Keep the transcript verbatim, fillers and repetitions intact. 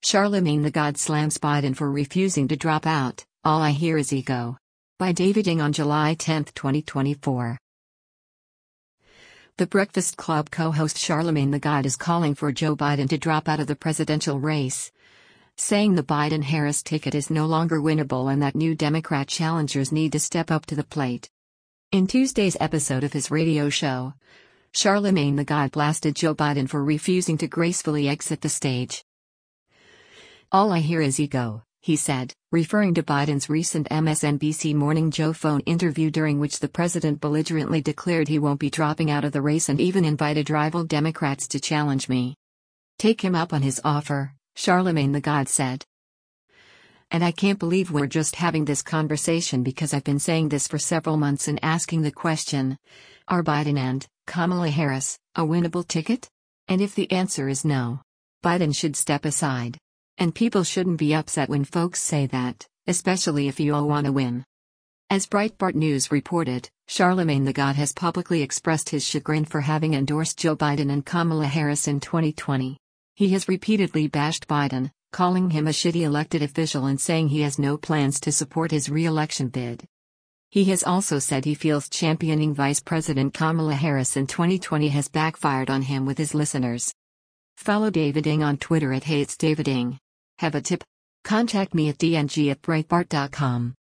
Charlemagne the God slams Biden for refusing to drop out, all I hear is ego. By David Ng on July tenth, twenty twenty-four. The Breakfast Club co-host Charlemagne the God is calling for Joe Biden to drop out of the presidential race, saying the Biden-Harris ticket is no longer winnable and that new Democrat challengers need to step up to the plate. In Tuesday's episode of his radio show, Charlemagne the God blasted Joe Biden for refusing to gracefully exit the stage. "All I hear is ego," he said, referring to Biden's recent M S N B C Morning Joe phone interview during which the president belligerently declared he won't be dropping out of the race and even invited rival Democrats to challenge me. "Take him up on his offer," Charlemagne the God said. "And I can't believe we're just having this conversation because I've been saying this for several months and asking the question, are Biden and Kamala Harris a winnable ticket? And if the answer is no, Biden should step aside. And people shouldn't be upset when folks say that, especially if you all want to win." As Breitbart News reported, Charlemagne the God has publicly expressed his chagrin for having endorsed Joe Biden and Kamala Harris in twenty twenty. He has repeatedly bashed Biden, calling him a shitty elected official and saying he has no plans to support his re-election bid. He has also said he feels championing Vice President Kamala Harris in twenty twenty has backfired on him with his listeners. Follow David Ng on Twitter at Hey It's David Ng. Have a tip? Contact me at d n g at breitbart dot com.